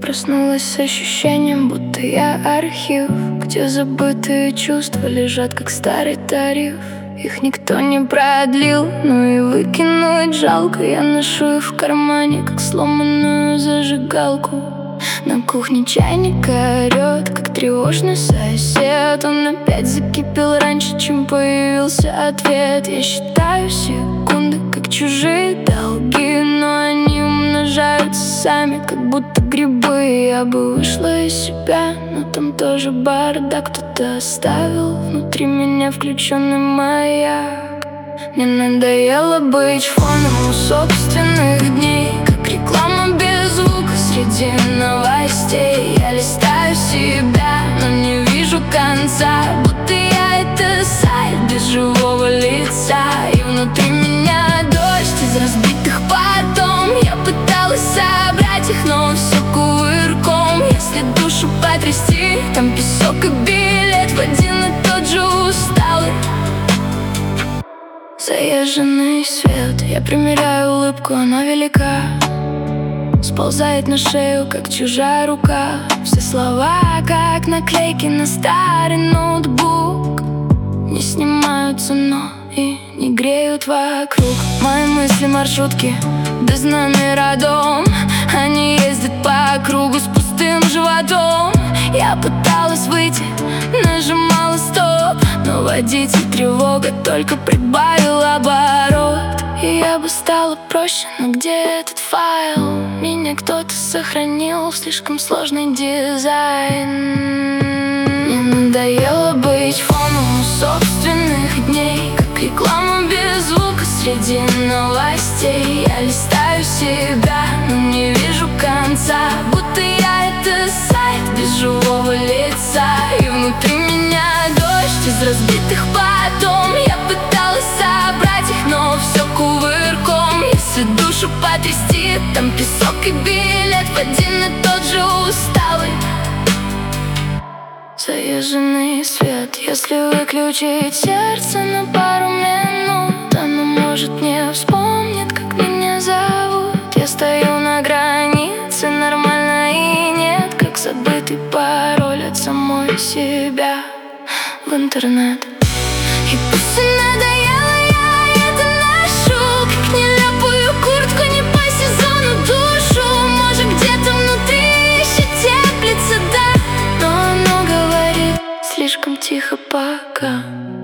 Проснулась с ощущением, будто я архив, где забытые чувства лежат, как старый тариф. Их никто не продлил, но и выкинуть жалко. Я ношу их в кармане, как сломанную зажигалку. На кухне чайник орёт, как тревожный сосед. Он опять закипел раньше, чем появился ответ. Я считаю секунды, как чужие долги, но они умножаются сами, как будто грибы. Я бы вышла из себя, но там тоже бардак. Кто-то оставил внутри меня включенный маяк. Мне надоело быть фоном у собственных дней, как реклама без звука среди новостей. Я листаю себя, но не вижу конца, будто я это сайт без живого лица. И внутри меня дождь из разбитых потом. Я пыталась собрать их, но все кувырком. Если душу потрясти, там песок и билет в один и тот же усталый заезженный свет. Я примеряю улыбку, она велика, сползает на шею, как чужая рука. Все слова, как наклейки на старый ноутбук, не снимаются, но и не греют вокруг. Мои мысли маршрутки без номера дом. Они ездят по кругу с пустым животом. Я пыталась выйти, нажимала стоп, но водитель тревога только прибавил оборот. И я бы стала проще, но где этот файл? Меня кто-то сохранил в слишком сложный дизайн. Мне надоело быть фоном у собственных дней, как реклама без звука среди новостей. Я листаю себя, но не вижу конца, будто я это сайт без живого лица. И внутри меня дождь из разбитых потом. Я пыталась собрать их, но все кувырком. Если душу потрясти, там песок и билет в один и тот же усталый заезженный свет. Если выключить сердце на пару минут, оно может не вспомнит, как меня зовут. Я стою на границе, нормально и нет, как забытый пароль от самой себя в интернет. И пусть надоело, я это ношу, как нелепую куртку, не по сезону душу. Может, где-то внутри еще теплится, да, но оно говорит слишком тихо пока.